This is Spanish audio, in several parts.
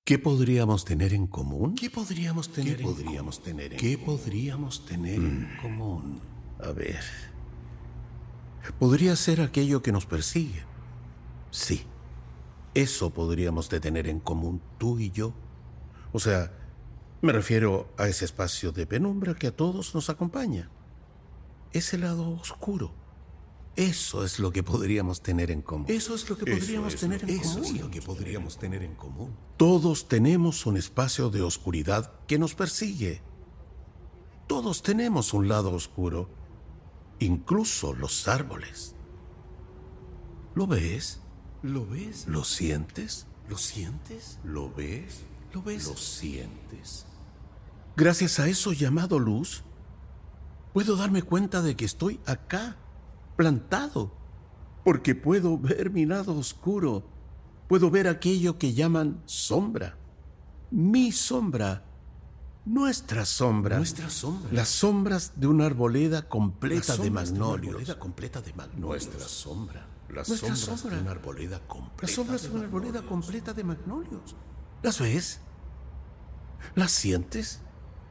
¿Qué podríamos tener en común? ¿Qué podríamos tener ¿Qué podríamos tener en común? A ver. Podría ser aquello que nos persigue. Sí. Eso podríamos de tener en común tú y yo. O sea, me refiero a ese espacio de penumbra que a todos nos acompaña. Ese lado oscuro. Eso es lo que podríamos tener en común. Eso es lo que podríamos tener en común. Todos tenemos un espacio de oscuridad que nos persigue. Todos tenemos un lado oscuro, incluso los árboles. ¿Lo ves? ¿Lo ves? ¿Lo sientes? ¿Lo sientes? ¿Lo ves? ¿Lo ves? ¿Lo sientes? Gracias a eso llamado luz, puedo darme cuenta de que estoy acá, plantado, porque puedo ver mi lado oscuro. Puedo ver aquello que llaman sombra. Mi sombra. Nuestra sombra. Nuestra sombra. Las sombras de una arboleda completa de magnolios. Nuestra sombra. Las Nuestra sombras sombra. de una arboleda completa. Las sombras de una arboleda magnolios. completa de magnolios. ¿Las ves? ¿Las sientes?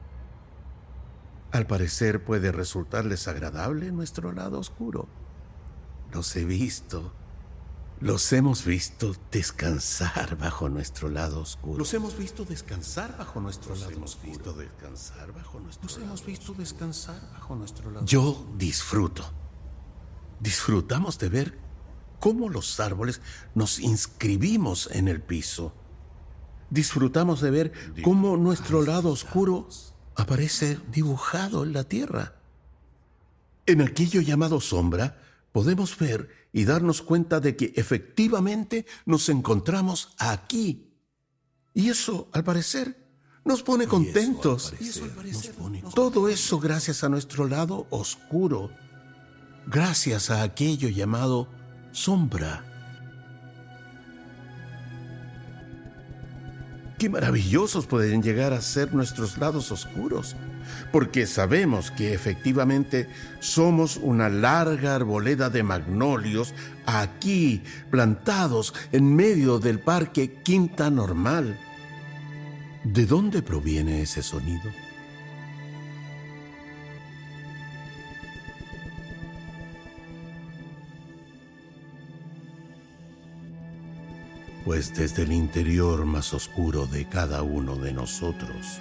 Al parecer puede resultarles agradable nuestro lado oscuro. Los he visto. Los hemos visto descansar bajo nuestro lado oscuro. Los hemos visto descansar bajo nuestro lado hemos oscuro. visto descansar bajo nuestro Los lado hemos visto descansar bajo nuestro lado Yo disfruto. Disfrutamos de ver cómo los árboles nos inscribimos en el piso. Disfrutamos de ver cómo nuestro lado oscuro aparece dibujado en la tierra. En aquello llamado sombra, podemos ver y darnos cuenta de que efectivamente nos encontramos aquí. Y eso, al parecer, nos pone contentos. Todo eso gracias a nuestro lado oscuro. Gracias a aquello llamado sombra. Qué maravillosos pueden llegar a ser nuestros lados oscuros, porque sabemos que efectivamente somos una larga arboleda de magnolios aquí, plantados en medio del parque Quinta Normal. ¿De dónde proviene ese sonido? Pues desde el interior más oscuro de cada uno de nosotros.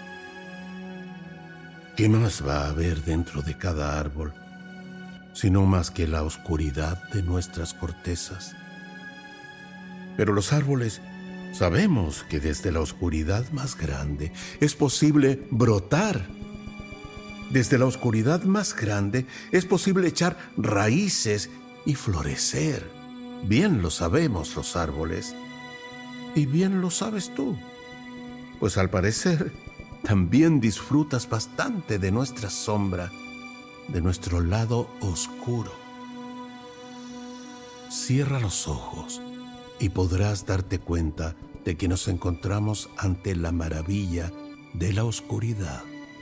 ¿Qué más va a haber dentro de cada árbol, sino más que la oscuridad de nuestras cortezas? Pero los árboles sabemos que desde la oscuridad más grande es posible brotar. Desde la oscuridad más grande es posible echar raíces y florecer. Bien lo sabemos los árboles. Y bien lo sabes tú, pues al parecer también disfrutas bastante de nuestra sombra, de nuestro lado oscuro. Cierra los ojos y podrás darte cuenta de que nos encontramos ante la maravilla de la oscuridad.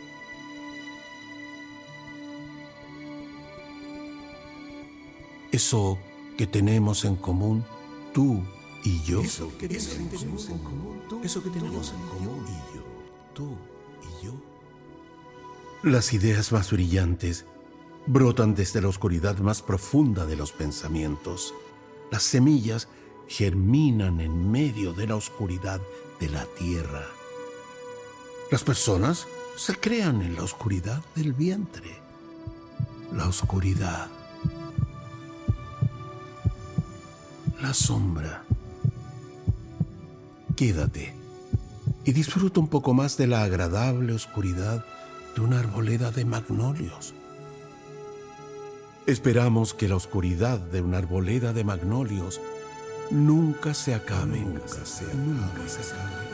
Eso que tenemos en común tú y yo. Eso que tenemos en común, tú y yo. Tú y yo. Las ideas más brillantes brotan desde la oscuridad más profunda de los pensamientos. Las semillas germinan en medio de la oscuridad de la tierra. Las personas se crean en la oscuridad del vientre. La oscuridad. La sombra. Quédate y disfruta un poco más de la agradable oscuridad de una arboleda de magnolios. Esperamos que la oscuridad de una arboleda de magnolios nunca se acabe. Nunca se acabe.